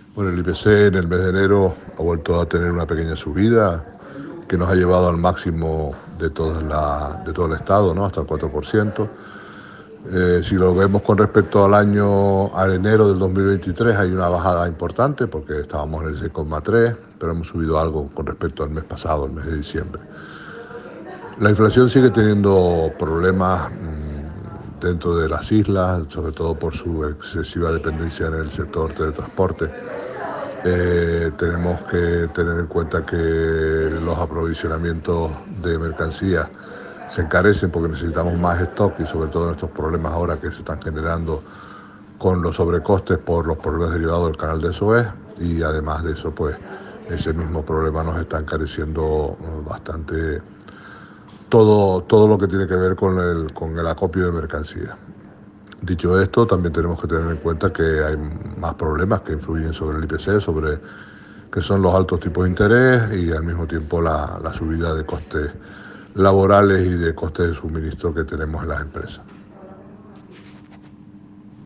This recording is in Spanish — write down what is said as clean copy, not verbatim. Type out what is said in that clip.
Bueno, el IPC en el mes de enero ha vuelto a tener una pequeña subida que nos ha llevado al máximo de todo el estado, ¿no? Hasta el 4%. Si lo vemos con respecto al enero del 2023, hay una bajada importante porque estábamos en el 6,3, pero hemos subido algo con respecto al mes pasado, el mes de diciembre. La inflación sigue teniendo problemas dentro de las islas, sobre todo por su excesiva dependencia en el sector de transporte. Tenemos que tener en cuenta que los aprovisionamientos de mercancías se encarecen porque necesitamos más stock y sobre todo en estos problemas ahora que se están generando con los sobrecostes por los problemas derivados del canal de Suez, y además de eso pues ese mismo problema nos está encareciendo bastante todo lo que tiene que ver con el acopio de mercancías. Dicho esto, también tenemos que tener en cuenta que hay más problemas que influyen sobre el IPC, que son los altos tipos de interés y al mismo tiempo la subida de costes laborales y de costes de suministro que tenemos en las empresas.